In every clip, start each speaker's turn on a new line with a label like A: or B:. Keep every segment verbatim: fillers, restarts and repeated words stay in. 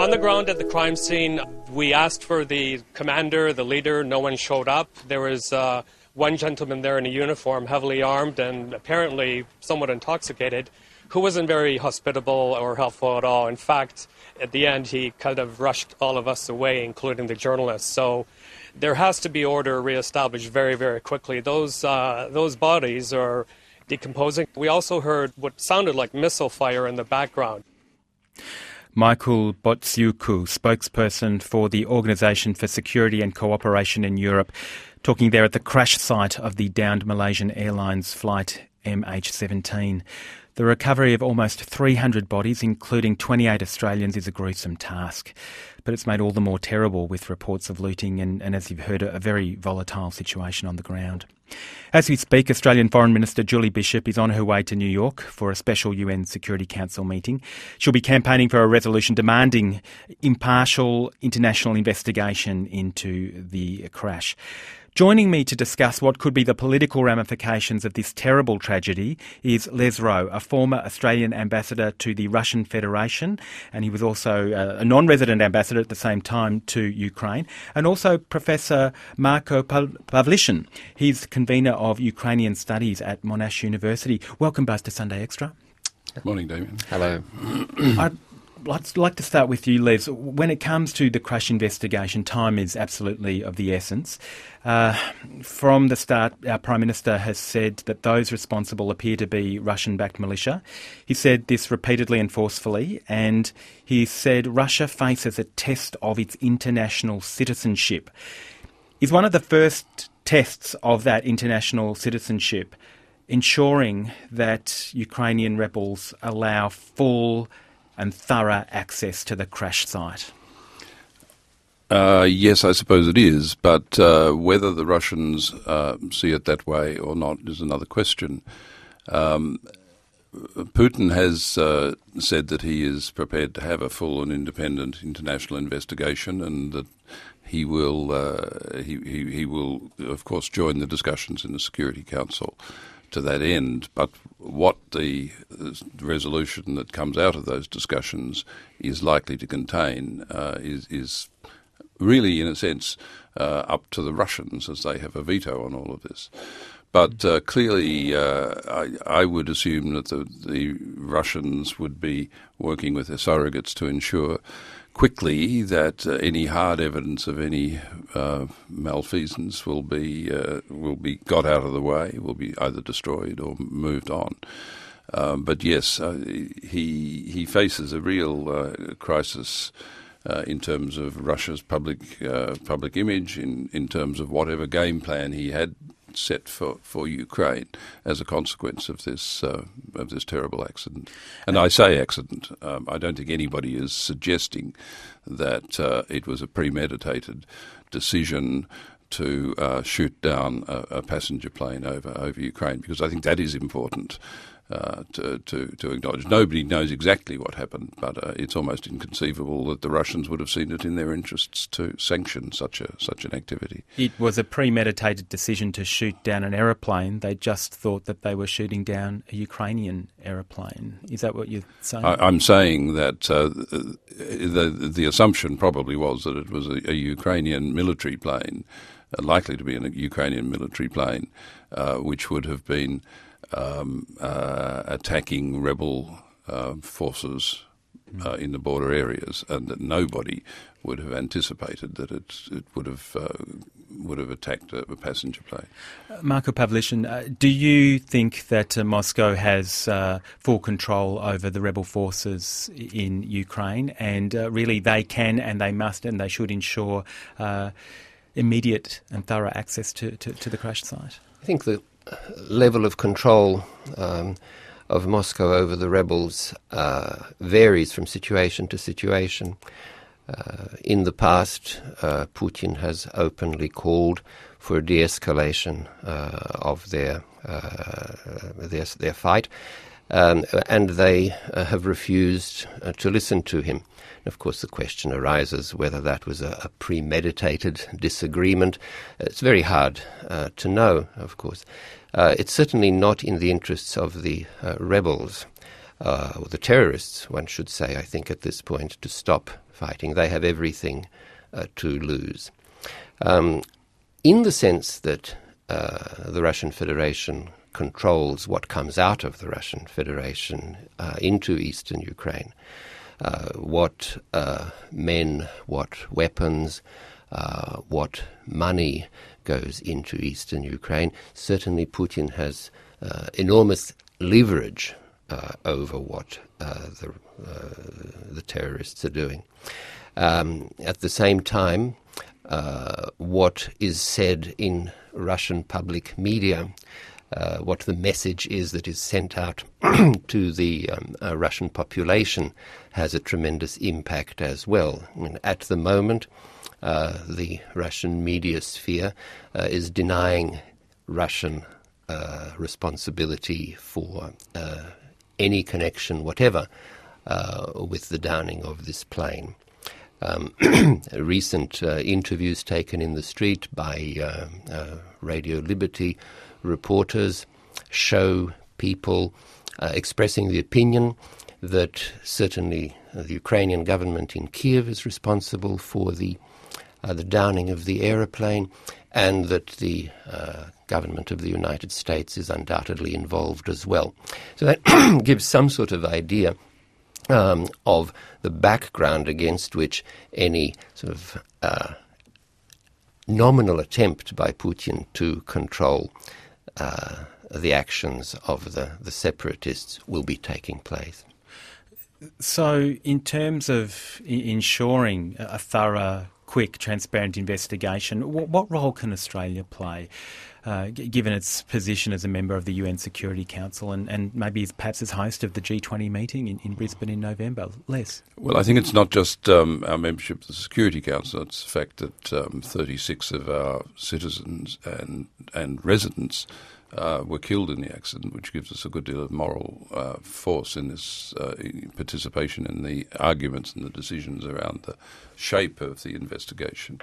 A: on the ground at the crime scene, we asked for the commander, the leader. No one showed up. There was uh, one gentleman there in a uniform, heavily armed and apparently somewhat intoxicated, who wasn't very hospitable or helpful at all. In fact, at the end, he kind of rushed all of us away, including the journalists. So there has to be order reestablished very, very quickly. Those uh, those bodies are decomposing. We also heard what sounded like missile fire in the background.
B: Michael Botsiuku, spokesperson for the Organisation for Security and Cooperation in Europe, talking there at the crash site of the downed Malaysian Airlines flight M H seventeen. The recovery of almost three hundred bodies, including twenty-eight Australians, is a gruesome task. But it's made all the more terrible with reports of looting and, and as you've heard, a very volatile situation on the ground. As we speak, Australian Foreign Minister Julie Bishop is on her way to New York for a special U N Security Council meeting. She'll be campaigning for a resolution demanding impartial international investigation into the crash. Joining me to discuss what could be the political ramifications of this terrible tragedy is Les Rowe, a former Australian ambassador to the Russian Federation, and he was also a non-resident ambassador at the same time to Ukraine, and also Professor Marko Pavlishin. He's convener of Ukrainian Studies at Monash University. Welcome both to Sunday Extra.
C: Good morning, Damien.
D: Hello.
B: I'd like to start with you, Les. When it comes to the crash investigation, time is absolutely of the essence. Uh, from the start, our Prime Minister has said that those responsible appear to be Russian-backed militia. He said this repeatedly and forcefully, and he said Russia faces a test of its international citizenship. Is one of the first tests of that international citizenship ensuring that Ukrainian rebels allow full and thorough access to the crash site?
C: Uh, yes, I suppose it is, but uh, whether the Russians uh, see it that way or not is another question. Um, Putin has uh, said that he is prepared to have a full and independent international investigation, and that he will, uh, he, he, he will, of course, join the discussions in the Security Council to that end. But what the resolution that comes out of those discussions is likely to contain uh, is, is really, in a sense, uh, up to the Russians, as they have a veto on all of this. But uh, clearly, uh, I, I would assume that the, the Russians would be working with their surrogates to ensure quickly that uh, any hard evidence of any uh, malfeasance will be uh, will be got out of the way, will be either destroyed or moved on. Um, but yes, uh, he he faces a real uh, crisis uh, in terms of Russia's public uh, public image, in, in terms of whatever game plan he had set for, for Ukraine as a consequence of this uh, of this terrible accident. And I say accident. Um, I don't think anybody is suggesting that uh, it was a premeditated decision to uh, shoot down a, a passenger plane over, over Ukraine, because I think that is important uh, to, to, to acknowledge. Nobody knows exactly what happened, but uh, it's almost inconceivable that the Russians would have seen it in their interests to sanction such a such an activity.
B: It was a premeditated decision to shoot down an aeroplane. They just thought that they were shooting down a Ukrainian aeroplane. Is that what you're saying?
C: I, I'm saying that uh, the the assumption probably was that it was a, a Ukrainian military plane, uh, likely to be a Ukrainian military plane, uh, which would have been Um, uh, attacking rebel uh, forces uh, in the border areas, and that nobody would have anticipated that it, it would have uh, would have attacked a, a passenger plane.
B: Uh, Marko Pavlishin, uh, do you think that uh, Moscow has uh, full control over the rebel forces in Ukraine, and uh, really they can and they must and they should ensure uh, immediate and thorough access to, to, to the crash site?
D: I think the level of control um, of Moscow over the rebels uh, varies from situation to situation. Uh, in the past, uh, Putin has openly called for a de-escalation uh, of their, uh, their their fight, um, and they uh, have refused uh, to listen to him. Of course, the question arises whether that was a, a premeditated disagreement. It's very hard uh, to know, of course. Uh, it's certainly not in the interests of the uh, rebels uh, or the terrorists, one should say, I think, at this point, to stop fighting. They have everything uh, to lose. Um, in the sense that uh, the Russian Federation controls what comes out of the Russian Federation uh, into eastern Ukraine, uh, what uh, men, what weapons, uh, what money goes into eastern Ukraine. Certainly Putin has uh, enormous leverage uh, over what uh, the, uh, the terrorists are doing. Um, at the same time, uh, what is said in Russian public media, uh, what the message is that is sent out to the um, uh, Russian population has a tremendous impact as well. I mean, at the moment, uh, the Russian media sphere uh, is denying Russian uh, responsibility for uh, any connection whatever uh, with the downing of this plane. Um, recent uh, interviews taken in the street by uh, uh, Radio Liberty reporters show people uh, expressing the opinion that certainly uh, the Ukrainian government in Kiev is responsible for the uh, the downing of the aeroplane, and that the uh, government of the United States is undoubtedly involved as well. So that gives some sort of idea Um, of the background against which any sort of uh, nominal attempt by Putin to control uh, the actions of the, the separatists will be taking place.
B: So in terms of I- ensuring a thorough, quick, transparent investigation, what, what role can Australia play, uh, g- given its position as a member of the U N Security Council and, and maybe as, perhaps as host of the G twenty meeting in, in Brisbane in November? Les?
C: Well, I think it's not just um, our membership of the Security Council, it's the fact that um, thirty-six of our citizens and, and residents uh, were killed in the accident, which gives us a good deal of moral uh, force in this uh, participation in the arguments and the decisions around the shape of the investigation.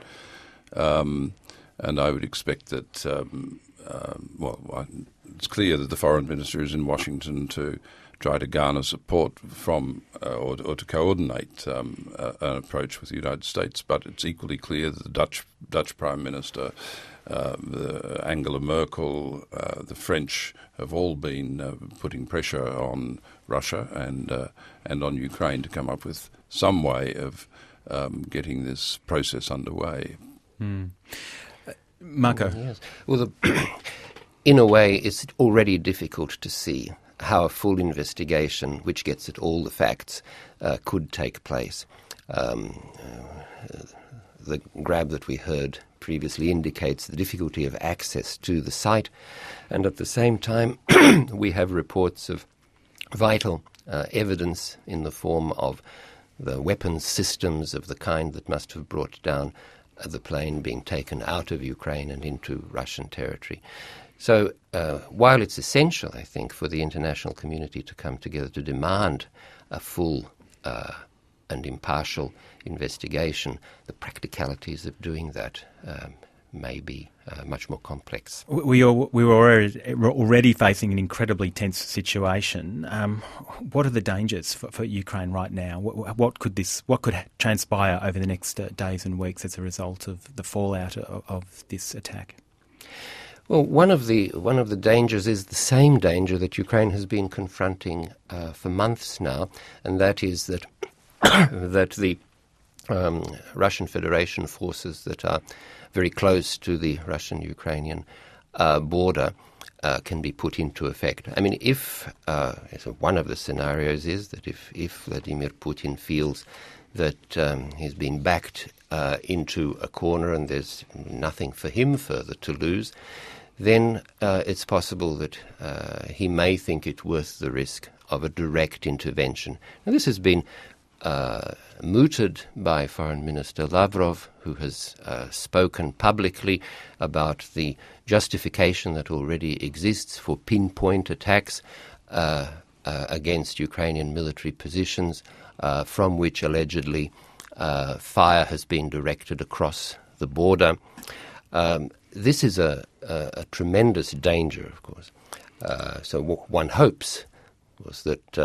C: Um, and I would expect that, um, um, well, it's clear that the Foreign Minister is in Washington to try to garner support from uh, or, or to coordinate um, uh, an approach with the United States. But it's equally clear that the Dutch Dutch Prime Minister, uh, the Angela Merkel, uh, the French have all been uh, putting pressure on Russia and uh, and on Ukraine to come up with some way of um, getting this process underway.
B: Mm. Uh, Marco?
D: Yes. Well, the, in a way, it's already difficult to see how a full investigation, which gets at all the facts, uh, could take place. Um, uh, the grab that we heard previously indicates the difficulty of access to the site, and at the same time we have reports of vital uh, evidence in the form of the weapons systems of the kind that must have brought down uh, the plane being taken out of Ukraine and into Russian territory. So uh, while it's essential, I think, for the international community to come together to demand a full uh, and impartial investigation, the practicalities of doing that um, may be uh, much more complex.
B: We, are, we were already, already facing an incredibly tense situation. Um, what are the dangers for, for Ukraine right now? What, what could this? What could transpire over the next uh, days and weeks as a result of the fallout of, of this attack?
D: Well, one of the one of the dangers is the same danger that Ukraine has been confronting uh, for months now, and that is that that the um, Russian Federation forces that are very close to the Russian-Ukrainian uh, border uh, can be put into effect. I mean, if uh, so one of the scenarios is that if, if Vladimir Putin feels that um, he's been backed uh, into a corner and there's nothing for him further to lose, then uh, it's possible that uh, he may think it worth the risk of a direct intervention. Now, this has been uh, mooted by Foreign Minister Lavrov, who has uh, spoken publicly about the justification that already exists for pinpoint attacks uh, uh, against Ukrainian military positions, uh, from which allegedly uh, fire has been directed across the border. Um, this is a, a, a tremendous danger, of course. Uh, so what one hopes was that uh,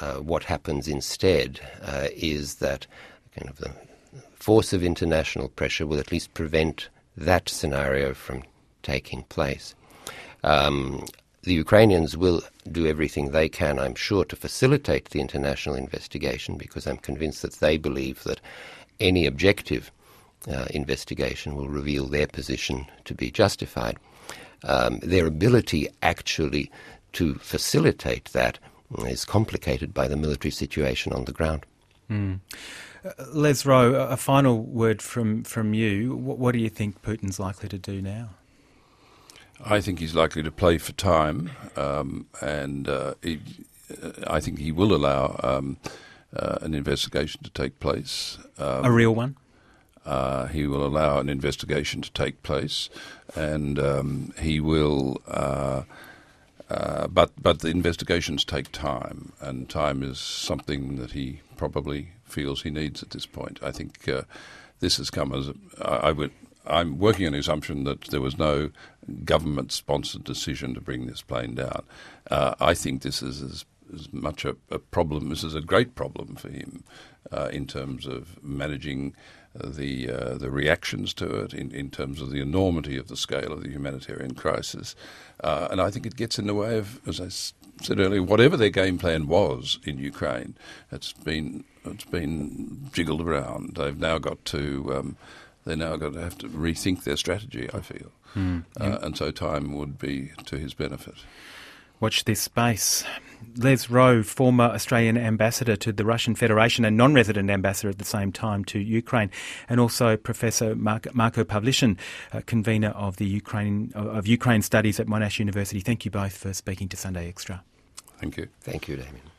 D: uh, what happens instead uh, is that kind of the force of international pressure will at least prevent that scenario from taking place. Um, the Ukrainians will do everything they can, I'm sure, to facilitate the international investigation, because I'm convinced that they believe that any objective uh, investigation will reveal their position to be justified. Um, their ability actually to facilitate that is complicated by the military situation on the ground.
B: Mm. Uh, Les Rowe, a final word from, from you. What, what do you think Putin's likely to do now?
C: I think he's likely to play for time, um, and uh, he, uh, I think he will allow um, uh, an investigation to take place. Um,
B: a real one?
C: Uh, he will allow an investigation to take place, and um, he will. Uh, uh, but but the investigations take time, and time is something that he probably feels he needs at this point. I think uh, this has come as a, I, I would. I'm working on the assumption that there was no government-sponsored decision to bring this plane down. Uh, I think this is as, as much a, a problem. This is a great problem for him uh, in terms of managing the uh, the reactions to it, in, in terms of the enormity of the scale of the humanitarian crisis. Uh, and I think it gets in the way of, as I s- said earlier, whatever their game plan was in Ukraine. It's been it's been jiggled around. They've now got to um, they're now going to have to rethink their strategy, I feel.
B: Mm.
C: Uh, and so time would be to his benefit.
B: Watch this space. Les Rowe, former Australian ambassador to the Russian Federation and non-resident ambassador at the same time to Ukraine, and also Professor Mark, Marko Pavlyushin, uh, convener of the Ukraine of Ukraine Studies at Monash University. Thank you both for speaking to Sunday Extra.
C: Thank you.
D: Thank you, Damien.